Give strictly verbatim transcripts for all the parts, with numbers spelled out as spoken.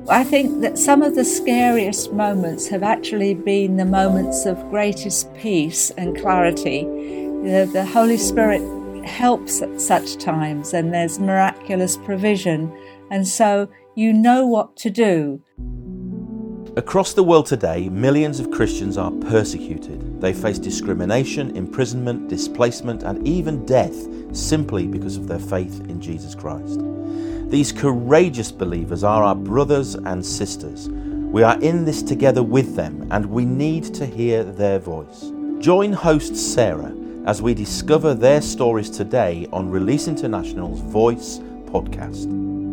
I think that some of the scariest moments have actually been the moments of greatest peace and clarity. The, the Holy Spirit helps at such times, and there's miraculous provision, and so you know what to do. Across the world today, millions of Christians are persecuted. They face discrimination, imprisonment, displacement, and even death simply because of their faith in Jesus Christ. These courageous believers are our brothers and sisters. We are in this together with them, and we need to hear their voice. Join host Sarah as we discover their stories today on Release International's Voice podcast.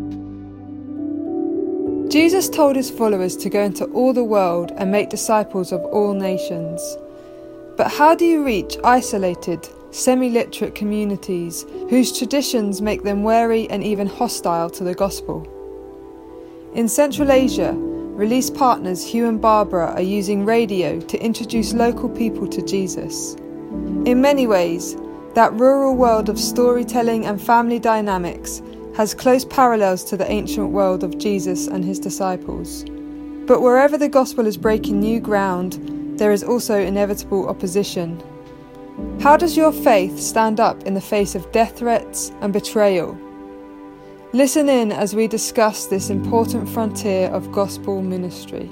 Jesus told his followers to go into all the world and make disciples of all nations. But how do you reach isolated, semi-literate communities whose traditions make them wary and even hostile to the gospel? In Central Asia, Release partners Hugh and Barbara are using radio to introduce local people to Jesus. In many ways, that rural world of storytelling and family dynamics has close parallels to the ancient world of Jesus and his disciples. But wherever the gospel is breaking new ground, there is also inevitable opposition. How does your faith stand up in the face of death threats and betrayal? Listen in as we discuss this important frontier of gospel ministry.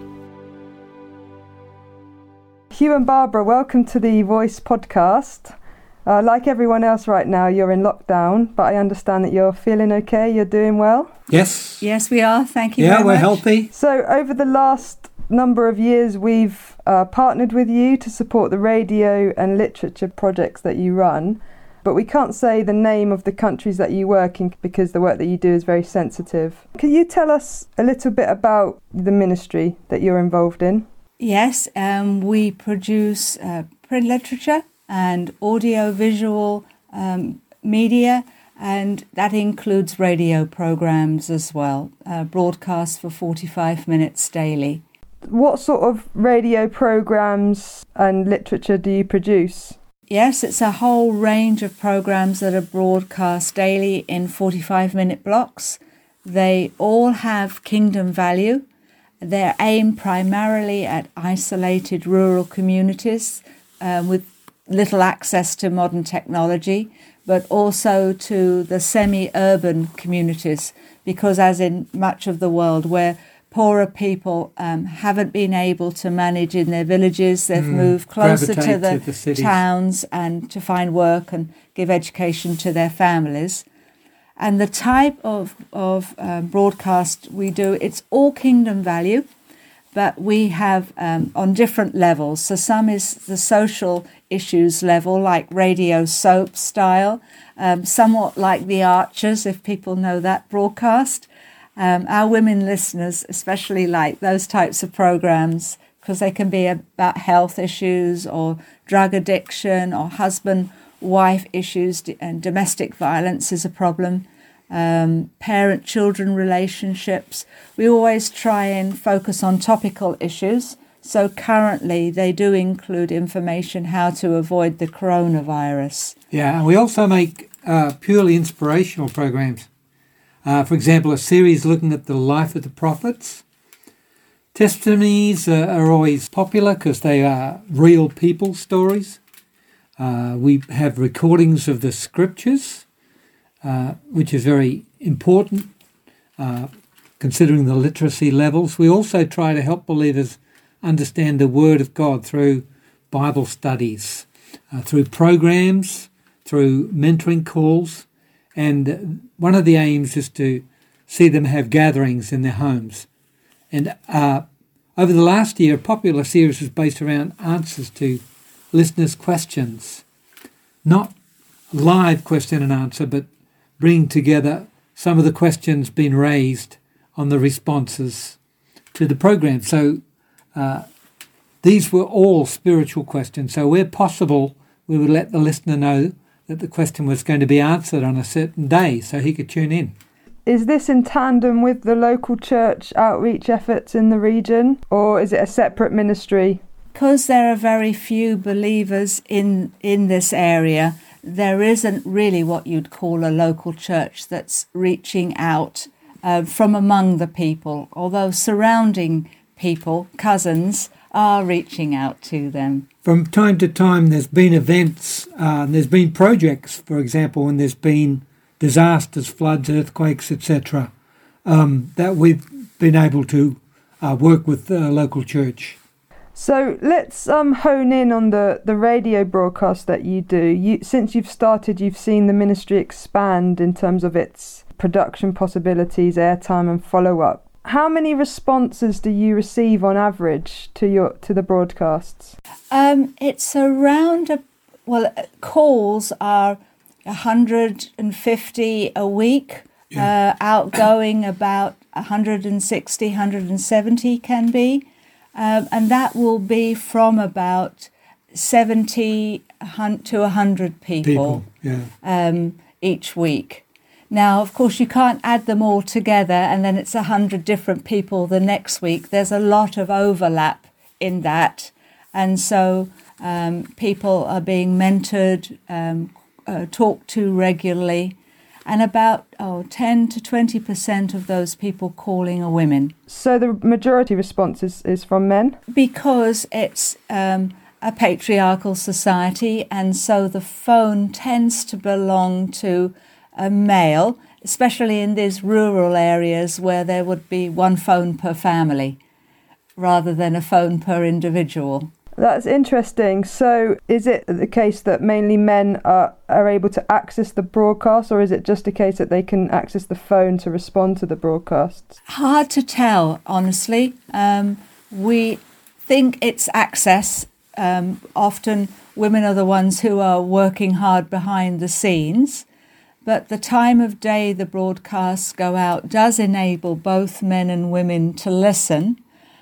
Hugh and Barbara, welcome to the Voice podcast. Uh, like everyone else right now, you're in lockdown, but I understand that you're feeling okay, you're doing well? Yes. Yes, we are. Thank you yeah, very much. Yeah, we're healthy. So over the last number of years, we've uh, partnered with you to support the radio and literature projects that you run, but we can't say the name of the countries that you work in because the work that you do is very sensitive. Can you tell us a little bit about the ministry that you're involved in? Yes, um, we produce uh, print literature and audio-visual um, media, and that includes radio programs as well, uh, broadcasts for forty-five minutes daily. What sort of radio programs and literature do you produce? Yes, it's a whole range of programs that are broadcast daily in forty-five minute blocks. They all have kingdom value. They're aimed primarily at isolated rural communities uh, with little access to modern technology, but also to the semi-urban communities, because as in much of the world where poorer people um, haven't been able to manage in their villages, they've mm, moved closer to the, to the towns and to find work and give education to their families. And the type of, of um, broadcast we do, it's all kingdom value, but we have um, on different levels. So some is the social issues level, like radio soap style, um, somewhat like The Archers, if people know that broadcast. Um, our women listeners especially like those types of programs because they can be about health issues or drug addiction or husband-wife issues, and domestic violence is a problem. Um, parent-children relationships. We always try and focus on topical issues. So currently they do include information how to avoid the coronavirus. Yeah, and we also make uh, purely inspirational programs. Uh, for example, a series looking at the life of the prophets. Testimonies uh, are always popular because they are real people stories. Uh, we have recordings of the scriptures, uh, which is very important uh, considering the literacy levels. We also try to help believers understand the Word of God through Bible studies, uh, through programs, through mentoring calls. And one of the aims is to see them have gatherings in their homes. And uh, over the last year, a popular series was based around answers to listeners' questions. Not live question and answer, but bringing together some of the questions being raised on the responses to the program. So uh, these were all spiritual questions. So where possible, we would let the listener know that the question was going to be answered on a certain day so he could tune in. Is this in tandem with the local church outreach efforts in the region, or is it a separate ministry? Because there are very few believers in, in this area, there isn't really what you'd call a local church that's reaching out uh, from among the people, although surrounding people, cousins, are reaching out to them. From time to time, there's been events, uh, and there's been projects, for example, when there's been disasters, floods, earthquakes, et cetera, um, that we've been able to uh, work with the local church. So let's um, hone in on the, the radio broadcast that you do. You, since you've started, you've seen the ministry expand in terms of its production possibilities, airtime and follow-up. How many responses do you receive on average to your to the broadcasts? Um, it's around, a, well, calls are one hundred fifty a week, yeah. uh, outgoing about one hundred sixty, one hundred seventy can be. Um, and that will be from about seventy to one hundred people, people yeah. um, each week. Now, of course, you can't add them all together and then it's one hundred different people the next week. There's a lot of overlap in that. And so um, people are being mentored, um, uh, talked to regularly. And about oh, ten to twenty percent of those people calling are women. So the majority response is, is from men? Because it's um, a patriarchal society, and so the phone tends to belong to a male, especially in these rural areas where there would be one phone per family rather than a phone per individual. That's interesting. So is it the case that mainly men are, are able to access the broadcast, or is it just a case that they can access the phone to respond to the broadcasts? Hard to tell, honestly. Um, we think it's access. Um, often women are the ones who are working hard behind the scenes, but the time of day the broadcasts go out does enable both men and women to listen,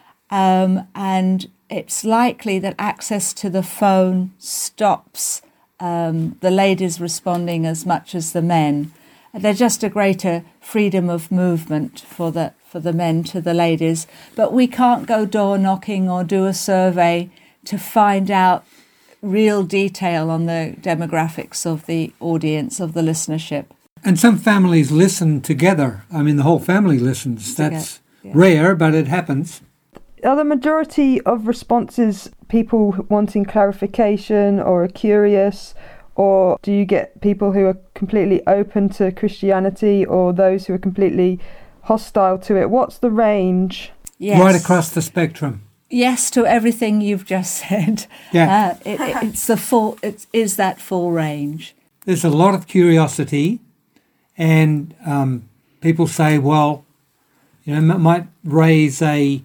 um, and it's likely that access to the phone stops um, the ladies responding as much as the men. There's just a greater freedom of movement for the for the men to the ladies. But we can't go door knocking or do a survey to find out real detail on the demographics of the audience, of the listenership. And some families listen together. I mean, the whole family listens. That's yeah. rare, but it happens. Are the majority of responses people wanting clarification or are curious, or do you get people who are completely open to Christianity or those who are completely hostile to it? What's the range? Yes. Right across the spectrum. Yes to everything you've just said. Yeah. Uh, it, it, it's the full. It is that full range. There's a lot of curiosity, and um, people say, well, you know, m- might raise a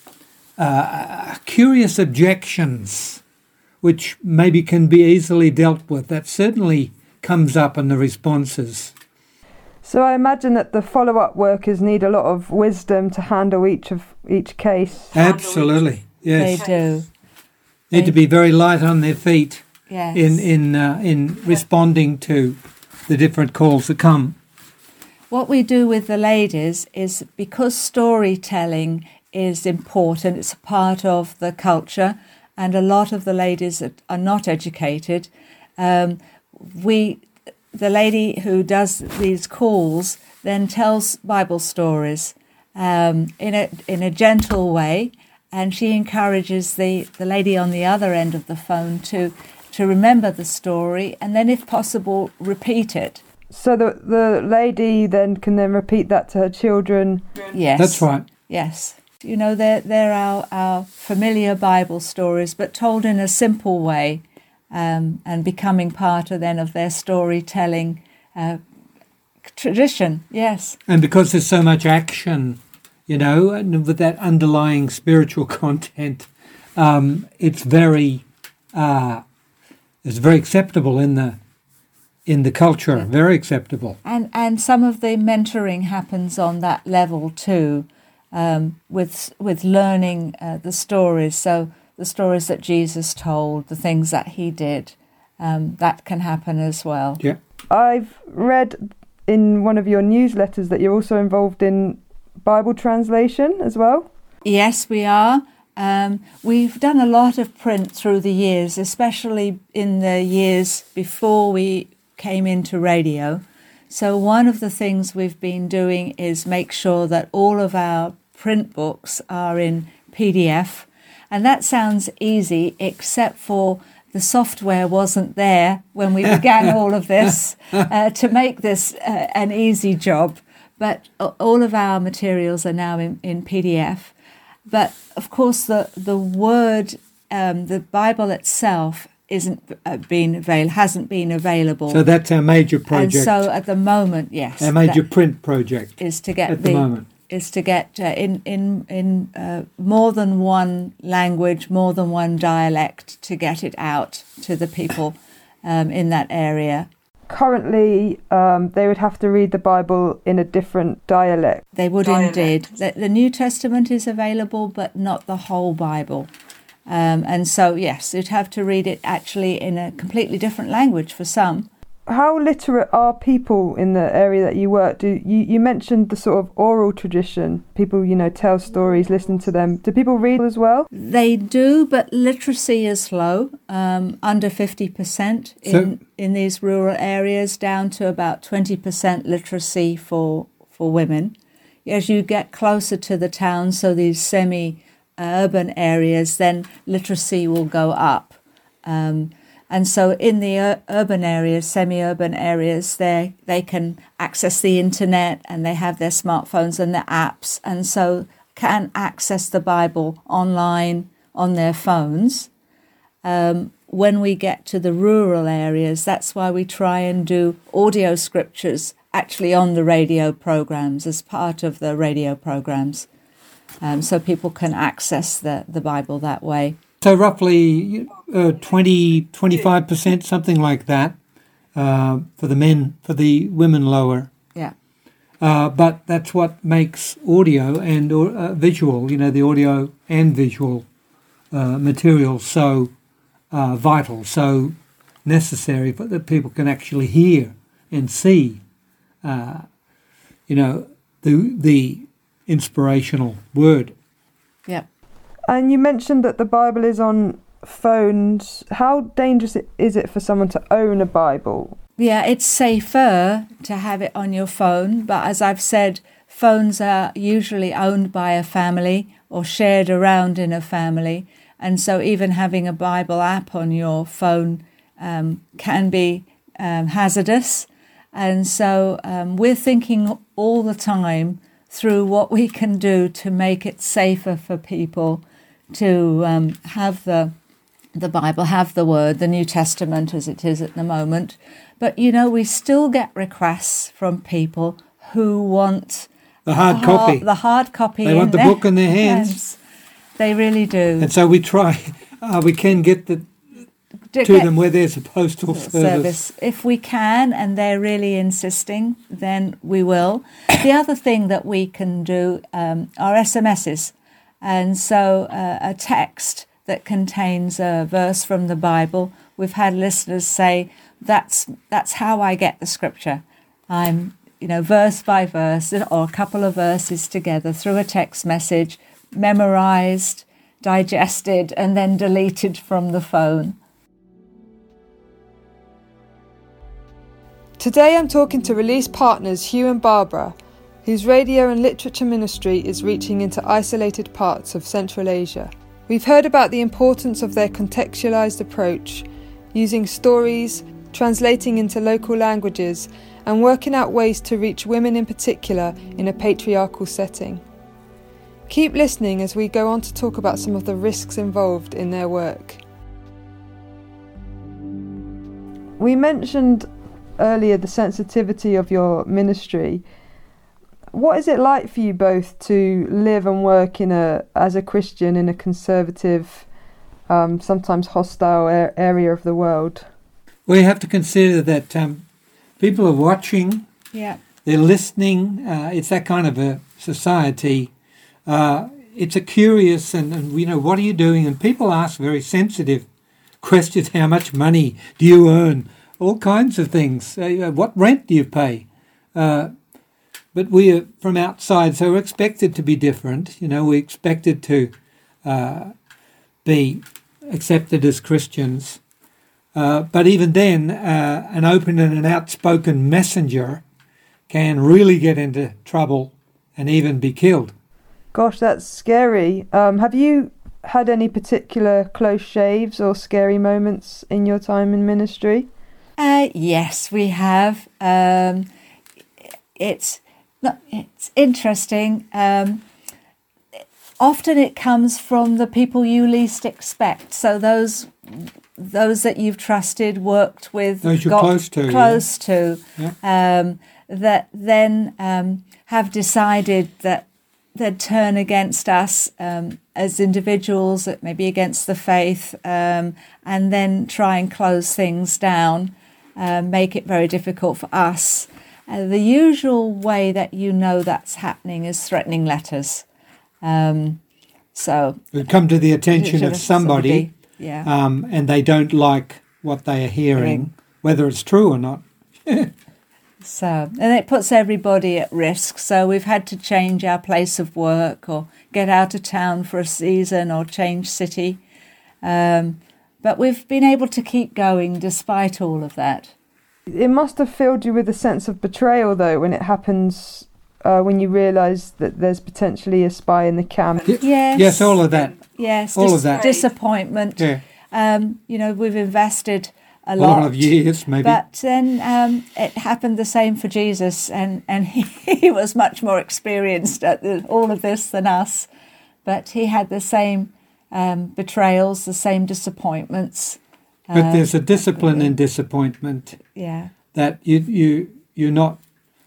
Uh, curious objections, which maybe can be easily dealt with. That certainly comes up in the responses. So I imagine that the follow-up workers need a lot of wisdom to handle each of each case. Absolutely, yes. They do. Need they, to be very light on their feet yes. in in uh, in responding to the different calls that come. What we do with the ladies is, because storytelling is important, it's a part of the culture, and a lot of the ladies that are not educated. Um, we, the lady who does these calls then tells Bible stories um, in a in a gentle way, and she encourages the, the lady on the other end of the phone to to remember the story, and then, if possible, repeat it. So the the lady then can then repeat that to her children. Yes, that's right. Yes. You know, they're, they're our, our familiar Bible stories, but told in a simple way, um, and becoming part of then of their storytelling uh, tradition, yes. And because there's so much action, you know, and with that underlying spiritual content, um, it's very uh, it's very acceptable in the in the culture, yeah. Very acceptable. And and some of the mentoring happens on that level too. Um, with with learning uh, the stories, so the stories that Jesus told, the things that he did, um, that can happen as well. Yeah, I've read in one of your newsletters that you're also involved in Bible translation as well. Yes, we are. Um, we've done a lot of print through the years, especially in the years before we came into radio. So one of the things we've been doing is make sure that all of our print books are in P D F. And that sounds easy, except for the software wasn't there when we began all of this uh, to make this uh, an easy job. But all of our materials are now in, in P D F. But of course, the the word, um, the Bible itself, isn't uh, been avail hasn't been available. So that's our major project. And so at the moment, yes, our major print project is to get at the, the moment is to get uh, in in in uh, more than one language, more than one dialect, to get it out to the people um, in that area. Currently, um, they would have to read the Bible in a different dialect. They would dialect. indeed. The, the New Testament is available, but not the whole Bible. Um, and so, yes, you'd have to read it actually in a completely different language for some. How literate are people in the area that you work? Do you, you mentioned the sort of oral tradition? People, you know, tell stories, listen to them. Do people read as well? They do, but literacy is low, um, under fifty percent in, so, in these rural areas, down to about twenty percent literacy for for women. As you get closer to the towns, so these semi-urban areas, then literacy will go up. Um, And so in the ur- urban areas, semi-urban areas, they they can access the internet and they have their smartphones and their apps, and so can access the Bible online on their phones. Um, when we get to the rural areas, that's why we try and do audio scriptures actually on the radio programs as part of the radio programs, um, so people can access the, the Bible that way. So roughly uh, twenty, twenty-five percent, something like that, uh, for the men, for the women lower. Yeah. Uh, but that's what makes audio and uh, visual, you know, the audio and visual uh, material so uh, vital, so necessary, but that people can actually hear and see, uh, you know, the the inspirational word. Yeah. And you mentioned that the Bible is on phones. How dangerous is it for someone to own a Bible? Yeah, it's safer to have it on your phone, but as I've said, phones are usually owned by a family or shared around in a family, and so even having a Bible app on your phone um, can be um, hazardous. And so um, we're thinking all the time through what we can do to make it safer for people to um, have the the Bible, have the Word, the New Testament as it is at the moment. But, you know, we still get requests from people who want the hard the copy. Hard, the hard copy. They in want the their book in their hands. hands. They really do. And so we try, uh, we can get the to get them where there's a postal service. service. If we can, and they're really insisting, then we will. The other thing that we can do um, are S M Ses. And so uh, a text that contains a verse from the Bible. We've had listeners say, that's that's how I get the scripture. I'm, you know, verse by verse or a couple of verses together through a text message, memorized, digested, and then deleted from the phone. Today I'm talking to Release partners Hugh and Barbara, whose radio and literature ministry is reaching into isolated parts of Central Asia. We've heard about the importance of their contextualised approach, using stories, translating into local languages, and working out ways to reach women in particular in a patriarchal setting. Keep listening as we go on to talk about some of the risks involved in their work. We mentioned earlier the sensitivity of your ministry. What is it like for you both to live and work in a as a Christian in a conservative, um, sometimes hostile a- area of the world? We have to consider that um, people are watching, Yeah. they're listening. Uh, it's that kind of a society. Uh, it's a curious and, and, you know, what are you doing? And people ask very sensitive questions. How much money do you earn? All kinds of things. Uh, what rent do you pay? Uh, but we are from outside, so we're expected to be different. You know, we're expected to uh, be accepted as Christians. Uh, but even then, uh, an open and an outspoken messenger can really get into trouble and even be killed. Gosh, that's scary. Um, have you had any particular close shaves or scary moments in your time in ministry? Uh, yes, we have. Um, it's not, it's interesting. Um, often it comes from the people you least expect. So those those that you've trusted, worked with, those you're got close to, close yeah. to, yeah. Um, that then um, have decided that they'd turn against us um, as individuals, maybe against the faith, um, and then try and close things down, uh, make it very difficult for us. Uh, the usual way that you know that's happening is threatening letters. Um, so it come to the attention of somebody, somebody yeah. um, and they don't like what they are hearing, Hearing. whether it's true or not. So, and it puts everybody at risk. So we've had to change our place of work or get out of town for a season or change city. Um, but we've been able to keep going despite all of that. It must have filled you with a sense of betrayal, though, when it happens, uh, when you realise that there's potentially a spy in the camp. Y- Yes. Yes, all of that. Yes, all dis- of that. disappointment. Yeah. Um, you know, we've invested a A lot. lot of years, maybe. But then um, it happened the same for Jesus, and, and he, he was much more experienced at the, all of this than us. But he had the same um, betrayals, the same disappointments. But uh, there's a discipline in disappointment Yeah, that you you you're not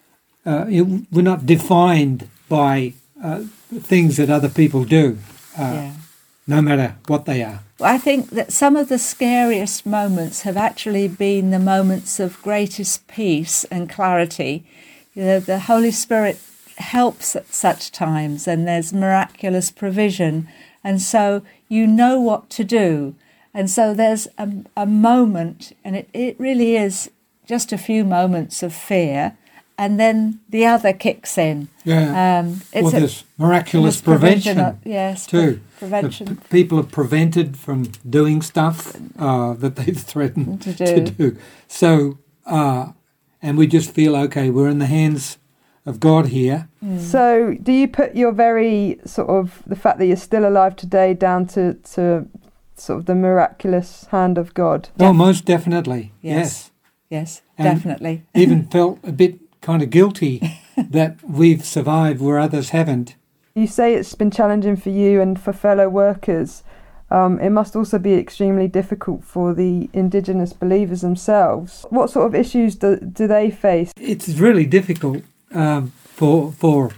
uh, you, we're not defined by uh, things that other people do, uh, yeah. no matter what they are. I think that some of the scariest moments have actually been the moments of greatest peace and clarity. You know, the Holy Spirit helps at such times, and there's miraculous provision, and so you know what to do. And so there's a, a moment, and it, it really is just a few moments of fear, and then the other kicks in. Yeah. Um, Well, a- there's miraculous there's provision prevention of- yes, too. pre- prevention. The p- people are prevented from doing stuff uh, that they've threatened To to do. do. So, uh, and we just feel, okay, we're in the hands of God here. So, do you put your very sort of the fact that you're still alive today down to, to sort of the miraculous hand of God? Oh, most definitely. Yes. Yes. Yes, And definitely. Even felt a bit kind of guilty that we've survived where others haven't. You say it's been challenging for you and for fellow workers. Um, it must also be extremely difficult for the Indigenous believers themselves. What sort of issues do, do they face? It's really difficult um, for for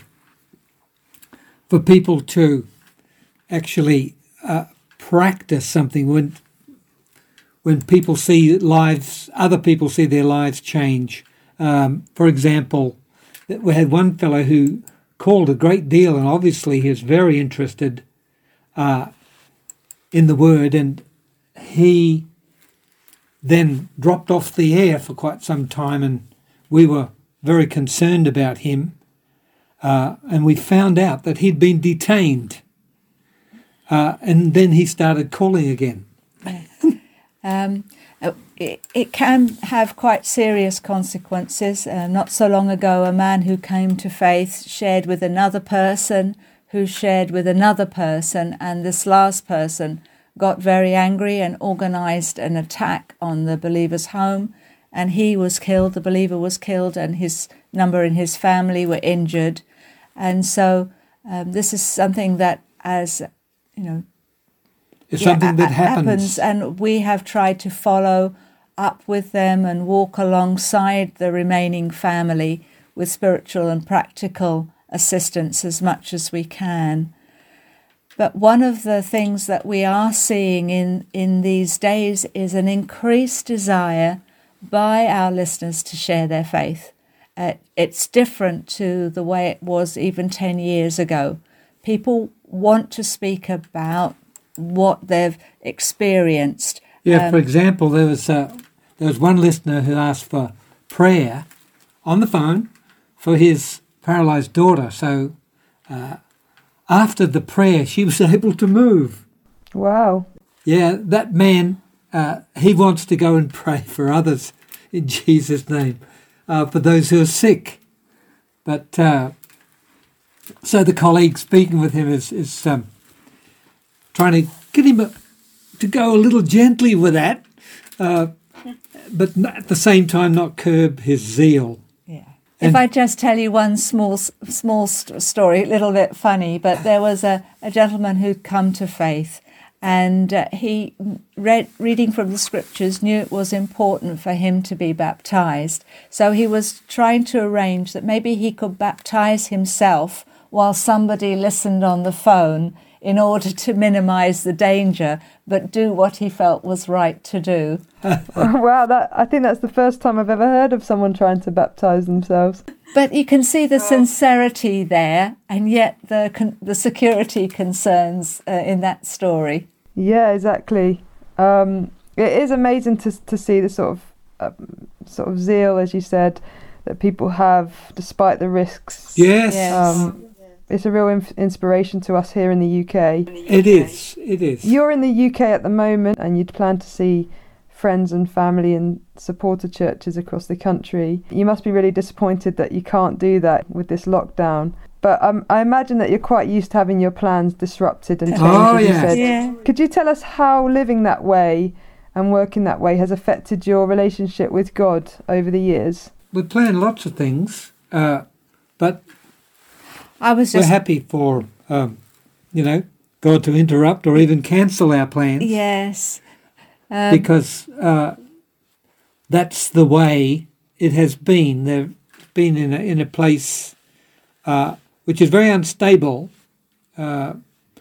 for people to actually uh, practice something when when people see lives, other people see their lives change. Um, for example, that we had one fellow who called a great deal, and obviously he was very interested uh, in the Word, and he then dropped off the air for quite some time, and we were very concerned about him, uh, and we found out that he'd been detained, uh, and then he started calling again. Um, it, it can have quite serious consequences. Uh, not so long ago, a man who came to faith shared with another person who shared with another person, and this last person got very angry and organised an attack on the believer's home, and he was killed, the believer was killed, and his number in his family were injured. And so um, this is something that, as you know, It's yeah, something that a- happens. and we have tried to follow up with them and walk alongside the remaining family with spiritual and practical assistance as much as we can. But one of the things that we are seeing in, in these days is an increased desire by our listeners to share their faith. Uh, it's different to the way it was even ten years ago. People want to speak about what they've experienced. Yeah, Um, for example, there was uh, there was one listener who asked for prayer on the phone for his paralysed daughter. So uh, after the prayer, she was able to move. Wow. Yeah, that man, uh, he wants to go and pray for others in Jesus' name, uh, for those who are sick. But uh, so the colleague speaking with him is, is um, trying to get him a, to go a little gently with that, uh, but at the same time not curb his zeal. Yeah. And If I just tell you one small small st- story, a little bit funny, but there was a, a gentleman who'd come to faith, and uh, he read reading from the scriptures knew it was important for him to be baptized. So he was trying to arrange that maybe he could baptize himself while somebody listened on the phone, in order to minimize the danger, but do what he felt was right to do. Wow, that I think that's the first time I've ever heard of someone trying to baptise themselves. But you can see the sincerity there, and yet the con- the security concerns uh, in that story. Yeah, exactly. Um, it is amazing to to see the sort of uh, sort of zeal, as you said, that people have despite the risks. Yes. Yes. Um, it's a real inf- inspiration to us here in the U K. It is, it is. You're in the U K at the moment, and you'd plan to see friends and family and supporter churches across the country. You must be really disappointed that you can't do that with this lockdown. But um, I imagine that you're quite used to having your plans disrupted and changed, Oh, as you yes. said. Yeah. Could you tell us how living that way and working that way has affected your relationship with God over the years? We plan lots of things, uh, but I was we're just happy for, um, you know, God to interrupt or even cancel our plans. yes. Um, Because uh, that's the way it has been. They've been in a, in a place uh, which is very unstable, uh,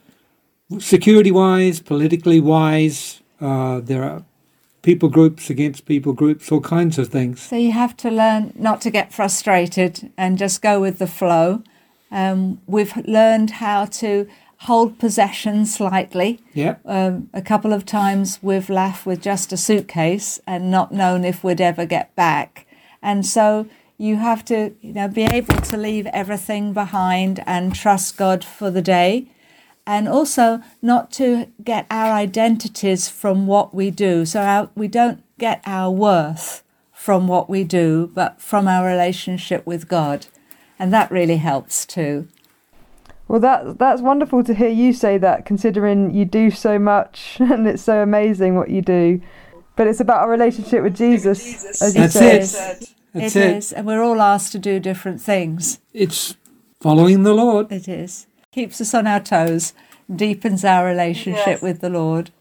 security-wise, politically-wise. Uh, there are people groups against people groups, all kinds of things. So you have to learn not to get frustrated and just go with the flow. Um, we've learned how to hold possession slightly. Yeah. Um, a couple of times we've left with just a suitcase and not known if we'd ever get back. And so you have to, you know, be able to leave everything behind and trust God for the day. And also not to get our identities from what we do. So our, we don't get our worth from what we do, but from our relationship with God. And that really helps too. Well, that that's wonderful to hear you say that, considering you do so much and it's so amazing what you do. But it's about our relationship with Jesus, as you That's said. it. That's It it. is. And we're all asked to do different things. It's following the Lord. It is. Keeps us on our toes, deepens our relationship Yes. with the Lord.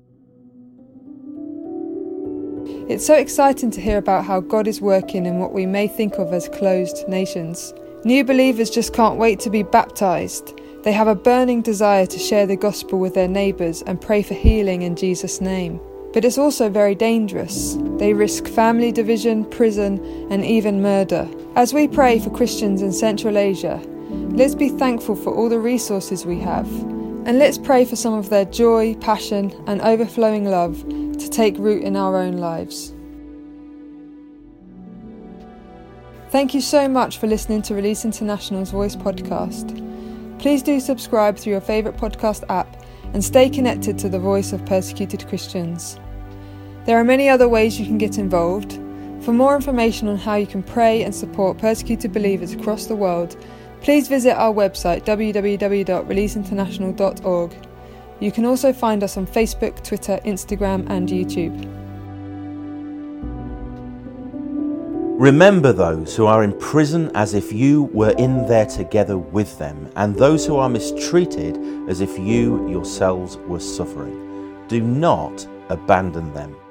It's so exciting to hear about how God is working in what we may think of as closed nations. New believers just can't wait to be baptised. They have a burning desire to share the gospel with their neighbours and pray for healing in Jesus' name. But it's also very dangerous. They risk family division, prison, and even murder. As we pray for Christians in Central Asia, let's be thankful for all the resources we have. And let's pray for some of their joy, passion, and overflowing love to take root in our own lives. Thank you so much for listening to Release International's Voice podcast. Please do subscribe through your favourite podcast app and stay connected to the voice of persecuted Christians. There are many other ways you can get involved. For more information on how you can pray and support persecuted believers across the world, please visit our website w w w dot release international dot org. You can also find us on Facebook, Twitter, Instagram and YouTube. Remember those who are in prison as if you were in there together with them, and those who are mistreated as if you yourselves were suffering. Do not abandon them.